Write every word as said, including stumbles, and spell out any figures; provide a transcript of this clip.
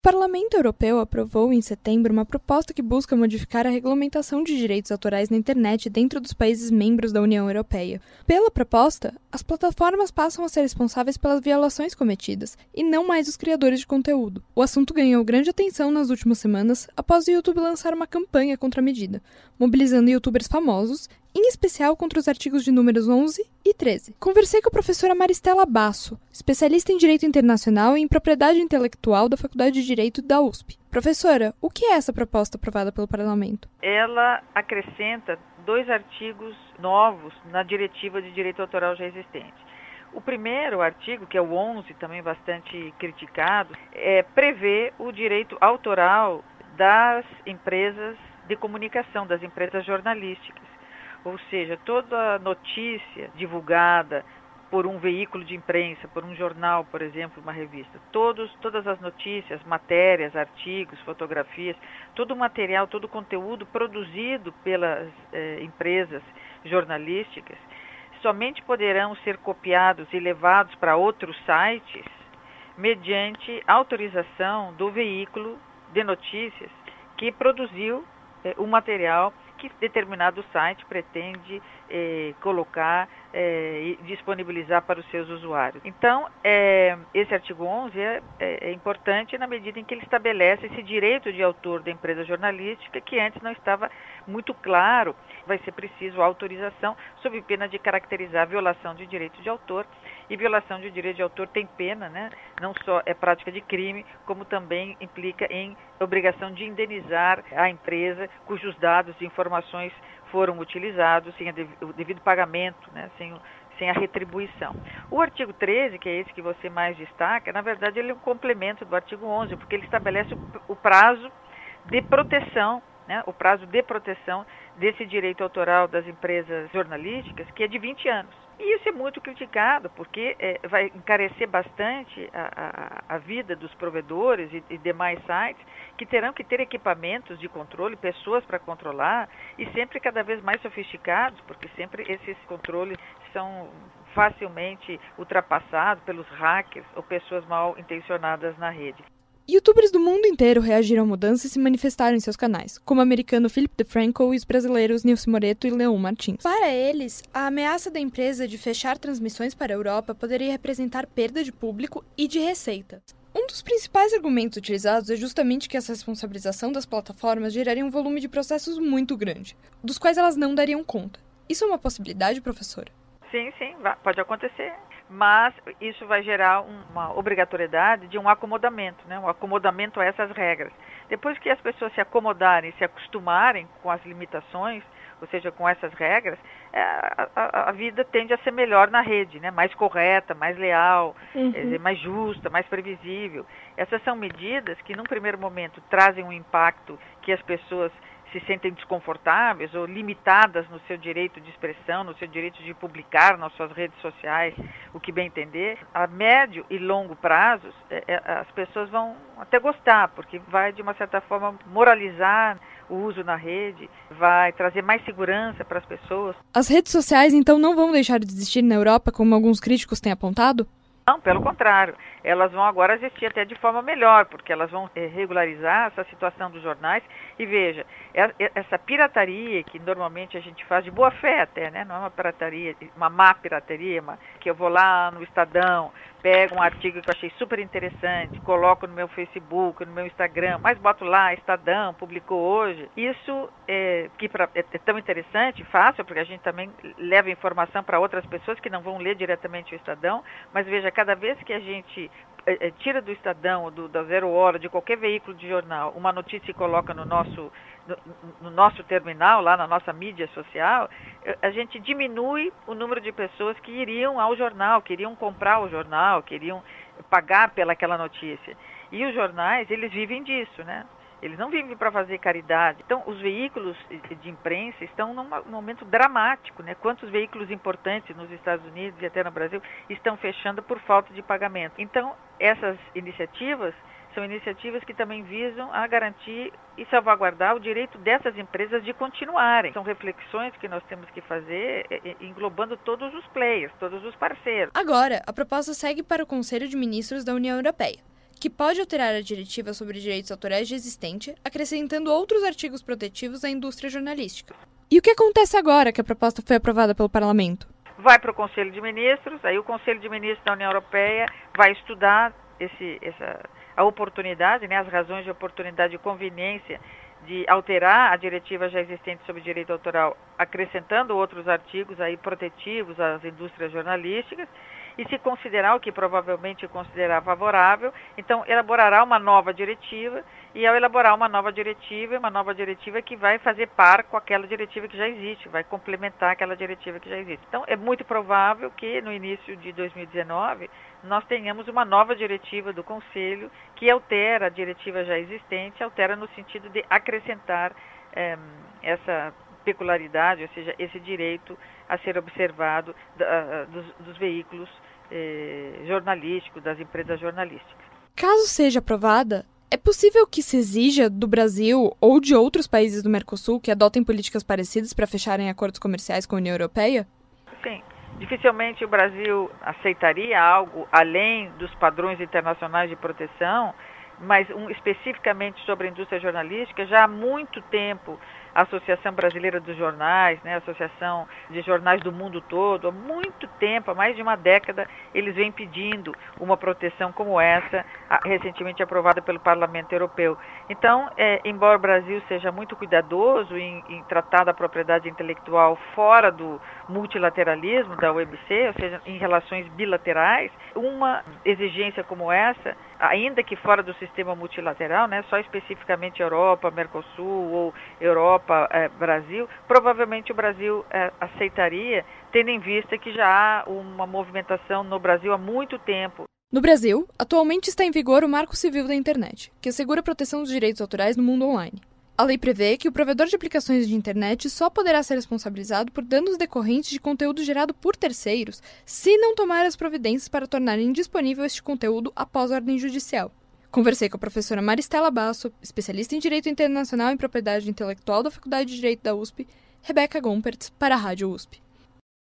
Parlamento Europeu aprovou em setembro uma proposta que busca modificar a regulamentação de direitos autorais na internet dentro dos países membros da União Europeia. Pela proposta, as plataformas passam a ser responsáveis pelas violações cometidas, e não mais os criadores de conteúdo. O assunto ganhou grande atenção nas últimas semanas após o YouTube lançar uma campanha contra a medida, mobilizando youtubers famosos, em especial contra os artigos de números onze e treze. Conversei com a professora Maristela Basso, especialista em Direito Internacional e em Propriedade Intelectual da Faculdade de Direito da U S P. Professora, o que é essa proposta aprovada pelo Parlamento? Ela acrescenta dois artigos novos na Diretiva de Direito Autoral já existente. O primeiro artigo, que é o onze, também bastante criticado, é, prevê o direito autoral das empresas de comunicação, das empresas jornalísticas. Ou seja, toda notícia divulgada por um veículo de imprensa, por um jornal, por exemplo, uma revista, todos, todas as notícias, matérias, artigos, fotografias, todo o material, todo o conteúdo produzido pelas eh, empresas jornalísticas, somente poderão ser copiados e levados para outros sites mediante autorização do veículo de notícias que produziu eh, o material que determinado site pretende eh, colocar eh, e disponibilizar para os seus usuários. Então, eh, esse artigo onze é, é, é importante na medida em que ele estabelece esse direito de autor da empresa jornalística que antes não estava muito claro. Vai ser preciso autorização sob pena de caracterizar a violação de direito de autor, e violação de direito de autor tem pena, né? Não só é prática de crime, como também implica em obrigação de indenizar a empresa cujos dados e informações foram utilizados sem o devido pagamento, né? sem, sem a retribuição. O artigo treze, que é esse que você mais destaca, na verdade ele é um complemento do artigo onze, porque ele estabelece o, o prazo de proteção, né? o prazo de proteção desse direito autoral das empresas jornalísticas, que é de vinte anos. E isso é muito criticado, porque é, vai encarecer bastante a, a, a vida dos provedores e, e demais sites, que terão que ter equipamentos de controle, pessoas para controlar, e sempre cada vez mais sofisticados, porque sempre esses controles são facilmente ultrapassados pelos hackers ou pessoas mal intencionadas na rede. Youtubers do mundo inteiro reagiram à mudança e se manifestaram em seus canais, como o americano Philip DeFranco e os brasileiros Nilce Moreto e Leon Martins. Para eles, a ameaça da empresa de fechar transmissões para a Europa poderia representar perda de público e de receita. Um dos principais argumentos utilizados é justamente que essa responsabilização das plataformas geraria um volume de processos muito grande, dos quais elas não dariam conta. Isso é uma possibilidade, professora? Sim, sim, pode acontecer. Mas isso vai gerar uma obrigatoriedade de um acomodamento, né? um acomodamento a essas regras. Depois que as pessoas se acomodarem, se acostumarem com as limitações, ou seja, com essas regras, a, a, a vida tende a ser melhor na rede, né? mais correta, mais leal, uhum. quer dizer, mais justa, mais previsível. Essas são medidas que, num primeiro momento, trazem um impacto que as pessoas se sentem desconfortáveis ou limitadas no seu direito de expressão, no seu direito de publicar nas suas redes sociais, o que bem entender. A médio e longo prazos, é, é, as pessoas vão até gostar, porque vai, de uma certa forma, moralizar o uso na rede, vai trazer mais segurança para as pessoas. As redes sociais, então, não vão deixar de existir na Europa, como alguns críticos têm apontado? Não, pelo contrário, elas vão agora existir até de forma melhor, porque elas vão é, regularizar essa situação dos jornais. E veja, é, é, essa pirataria que normalmente a gente faz de boa fé até, né? Não é uma pirataria, uma má pirataria, uma, que eu vou lá no Estadão, pego um artigo que eu achei super interessante, coloco no meu Facebook, no meu Instagram, mas boto lá, Estadão, publicou hoje. Isso é, que pra, é, é tão interessante, fácil, porque a gente também leva informação para outras pessoas que não vão ler diretamente o Estadão, mas veja, cada vez que a gente é, tira do Estadão, do, da Zero Hora, de qualquer veículo de jornal, uma notícia e coloca no nosso, no, no nosso terminal, lá na nossa mídia social, a gente diminui o número de pessoas que iriam ao jornal, que iriam comprar o jornal, que iriam pagar pelaquela notícia. E os jornais, eles vivem disso, né? Eles não vivem para fazer caridade. Então, os veículos de imprensa estão num momento dramático, né? Quantos veículos importantes nos Estados Unidos e até no Brasil estão fechando por falta de pagamento. Então, essas iniciativas são iniciativas que também visam a garantir e salvaguardar o direito dessas empresas de continuarem. São reflexões que nós temos que fazer englobando todos os players, todos os parceiros. Agora, a proposta segue para o Conselho de Ministros da União Europeia, que pode alterar a diretiva sobre direitos autorais já existente, acrescentando outros artigos protetivos à indústria jornalística. E o que acontece agora que a proposta foi aprovada pelo Parlamento? Vai para o Conselho de Ministros, aí o Conselho de Ministros da União Europeia vai estudar esse, essa, a oportunidade, né, as razões de oportunidade e conveniência de alterar a diretiva já existente sobre direito autoral, acrescentando outros artigos aí protetivos às indústrias jornalísticas, e se considerar, o que provavelmente considerar favorável, então elaborará uma nova diretiva, e ao elaborar uma nova diretiva, uma nova diretiva que vai fazer par com aquela diretiva que já existe, vai complementar aquela diretiva que já existe. Então é muito provável que no início de dois mil e dezenove nós tenhamos uma nova diretiva do Conselho que altera a diretiva já existente, altera no sentido de acrescentar eh, essa peculiaridade, ou seja, esse direito a ser observado da, dos, dos veículos eh, jornalísticos, das empresas jornalísticas. Caso seja aprovada, é possível que se exija do Brasil ou de outros países do Mercosul que adotem políticas parecidas para fecharem acordos comerciais com a União Europeia? Sim. Dificilmente o Brasil aceitaria algo além dos padrões internacionais de proteção, mas um, especificamente sobre a indústria jornalística, já há muito tempo a Associação Brasileira dos Jornais, né, a Associação de Jornais do Mundo Todo, há muito tempo, há mais de uma década, eles vêm pedindo uma proteção como essa, recentemente aprovada pelo Parlamento Europeu. Então, é, embora o Brasil seja muito cuidadoso em, em tratar da propriedade intelectual fora do multilateralismo da O M C, ou seja, em relações bilaterais, uma exigência como essa, ainda que fora do sistema multilateral, né, só especificamente Europa, Mercosul ou Europa, eh, Brasil, provavelmente o Brasil eh, aceitaria, tendo em vista que já há uma movimentação no Brasil há muito tempo. No Brasil, atualmente está em vigor o Marco Civil da Internet, que assegura a proteção dos direitos autorais no mundo online. A lei prevê que o provedor de aplicações de internet só poderá ser responsabilizado por danos decorrentes de conteúdo gerado por terceiros se não tomar as providências para tornar indisponível este conteúdo após ordem judicial. Conversei com a professora Maristela Basso, especialista em Direito Internacional e Propriedade Intelectual da Faculdade de Direito da U S P, Rebeca Gompertz, para a Rádio U S P.